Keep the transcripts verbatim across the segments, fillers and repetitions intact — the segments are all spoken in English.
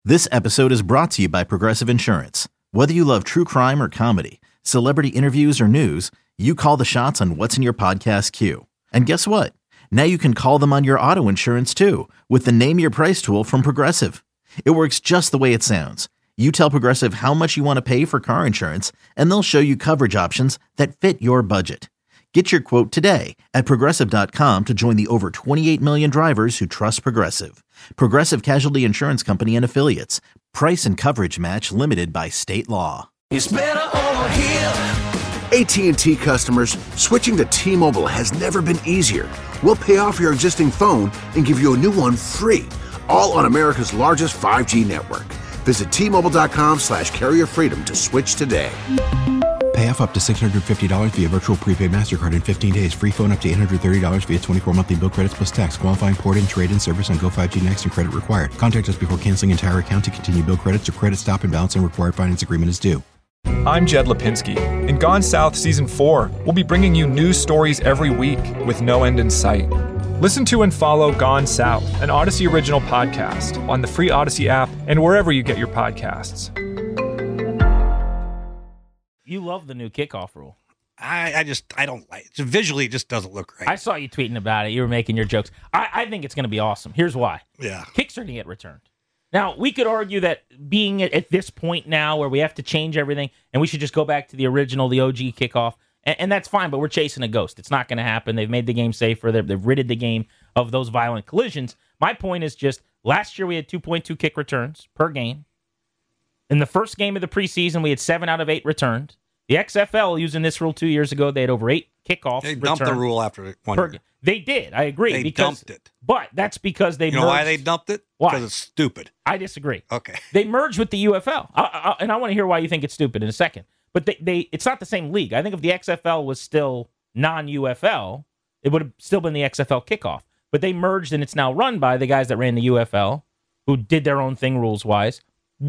This episode is brought to you by Progressive Insurance. Whether you love true crime or comedy, celebrity interviews or news, you call the shots on what's in your podcast queue. And guess what? Now you can call them on your auto insurance too with the Name Your Price tool from Progressive. It works just the way it sounds. You tell Progressive how much you want to pay for car insurance, and they'll show you coverage options that fit your budget. Get your quote today at Progressive dot com to join the over twenty-eight million drivers who trust Progressive. Progressive Casualty Insurance Company and Affiliates. Price and coverage match limited by state law. It's better over here. A T and T customers, switching to T-Mobile has never been easier. We'll pay off your existing phone and give you a new one free, all on America's largest five G network. Visit T Mobile dot com slash carrier freedom to switch today. Pay off up to six hundred fifty dollars via virtual prepaid MasterCard in fifteen days. Free phone up to eight hundred thirty dollars via twenty-four monthly bill credits plus tax. Qualifying port-in, trade-in service on Go five G Next and credit required. Contact us before canceling entire account to continue bill credits or credit stop and balance and required finance agreement is due. I'm Jed Lipinski. In Gone South Season four, we'll be bringing you news stories every week with no end in sight. Listen to and follow Gone South, an Odyssey original podcast, on the free Odyssey app and wherever you get your podcasts. You love the new kickoff rule. I, I just, I don't like it. Visually, it just doesn't look right. I saw you tweeting about it. You were making your jokes. I, I think it's going to be awesome. Here's why. Yeah. Kicks are going to get returned. Now, we could argue that being at, at this point now where we have to change everything and we should just go back to the original, the O G kickoff, and, and that's fine, but we're chasing a ghost. It's not going to happen. They've made the game safer. They've, they've ridded the game of those violent collisions. My point is just last year we had two point two kick returns per game. In the first game of the preseason, we had seven out of eight returned. The X F L, using this rule two years ago, they had over eight kickoffs. They dumped the rule after one per, year. They did. I agree. They because, dumped it. But that's because they You merged. know why they dumped it? Why? Because it's stupid. I disagree. Okay. They merged with the U F L. I, I, and I want to hear why you think it's stupid in a second. But they, they it's not the same league. I think if the X F L was still non-U F L, it would have still been the X F L kickoff. But they merged, and it's now run by the guys that ran the U F L, who did their own thing rules-wise.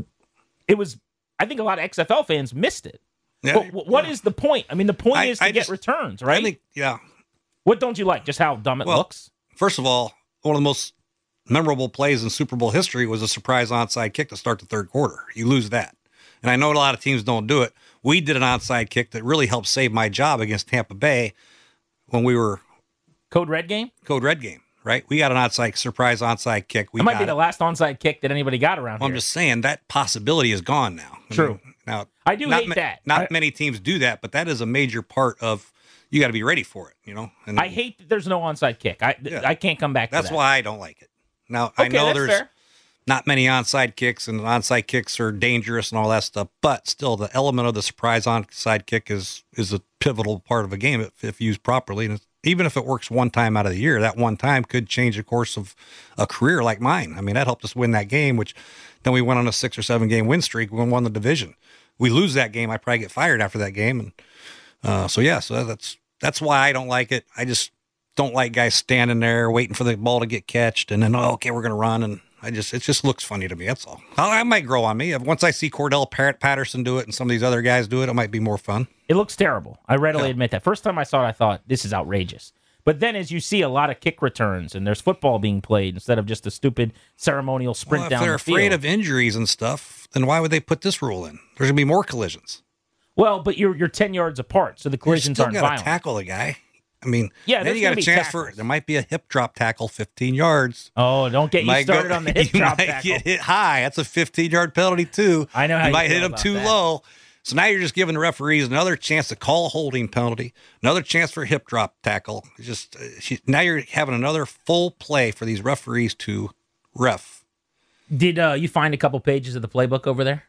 It was, I think a lot of X F L fans missed it. Yeah, but what yeah. is the point? I mean, the point I, is to I get just, returns, right? I think, yeah. What don't you like? Just how dumb it well, looks? First of all, one of the most memorable plays in Super Bowl history was a surprise onside kick to start the third quarter. You lose that. And I know a lot of teams don't do it. We did an onside kick that really helped save my job against Tampa Bay when we were... Code Red game? Code Red game, right? We got an onside, surprise onside kick. We it might got be the it. last onside kick that anybody got around well, here. I'm just saying that possibility is gone now. True. I mean, now, I do not hate ma- that. Not I, many teams do that, but that is a major part of... You got to be ready for it, you know? And I hate that there's no onside kick. I yeah. I can't come back to That's that. why I don't like it. Now, okay, I know that's there's fair. not many onside kicks, and onside kicks are dangerous and all that stuff, but still the element of the surprise onside kick is is a pivotal part of a game if, if used properly. And even if it works one time out of the year, that one time could change the course of a career like mine. I mean, that helped us win that game, which then we went on a six or seven game win streak. We won the division. We lose that game, I probably get fired after that game. And uh, so, yeah, so that's that's why I don't like it. I just don't like guys standing there waiting for the ball to get catched and then, oh, okay, we're going to run. And I just, it just looks funny to me. That's all. I, I might grow on me. Once I see Cordell Patterson do it and some of these other guys do it, it might be more fun. It looks terrible. I readily yeah. admit that. First time I saw it, I thought, this is outrageous. But then as you see a lot of kick returns and there's football being played instead of just a stupid ceremonial sprint well, if down they're the field. afraid of injuries and stuff, then why would they put this rule in? There's going to be more collisions. Well, but you're you're ten yards apart, so the collisions you aren't still got violent. to tackle the guy. I mean, yeah, then you got a chance tackles. for there might be a hip drop tackle, fifteen yards. Oh, don't get you, you started go, on the hip you drop might tackle. Get hit high. That's a fifteen yard penalty too. I know how you, you might feel hit him too that. low. So now you're just giving the referees another chance to call a holding penalty, another chance for a hip drop tackle. It's just uh, she, now you're having another full play for these referees to ref. Did uh, you find a couple pages of the playbook over there?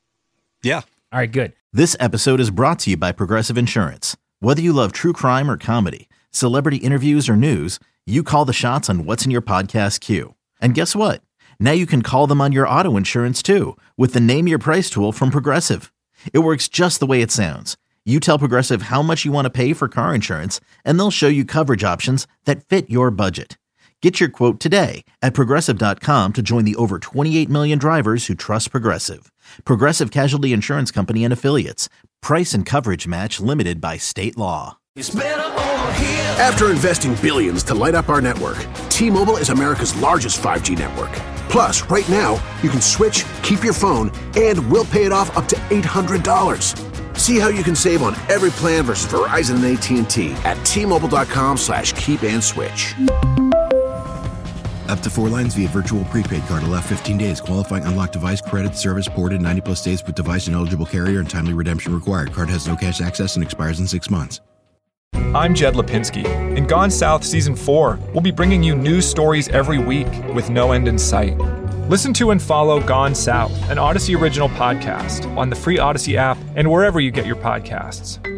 Yeah. All right, good. This episode is brought to you by Progressive Insurance. Whether you love true crime or comedy, celebrity interviews or news, you call the shots on what's in your podcast queue. And guess what? Now you can call them on your auto insurance too with the Name Your Price tool from Progressive. It works just the way it sounds. You tell Progressive how much you want to pay for car insurance, and they'll show you coverage options that fit your budget. Get your quote today at Progressive dot com to join the over twenty-eight million drivers who trust Progressive. Progressive Casualty Insurance Company and Affiliates. Price and coverage match limited by state law. It's better over here. After investing billions to light up our network, T-Mobile is America's largest five G network. Plus, right now, you can switch, keep your phone, and we'll pay it off up to eight hundred dollars. See how you can save on every plan versus Verizon and A T and T at T-Mobile.com slash keep and switch. Up to four lines via virtual prepaid card. Allow fifteen days. Qualifying unlocked device credit service ported ninety plus days with device and eligible carrier and timely redemption required. Card has no cash access and expires in six months. I'm Jed Lipinski. In Gone South Season four, we'll be bringing you news stories every week with no end in sight. Listen to and follow Gone South, an Odyssey original podcast, on the free Odyssey app and wherever you get your podcasts.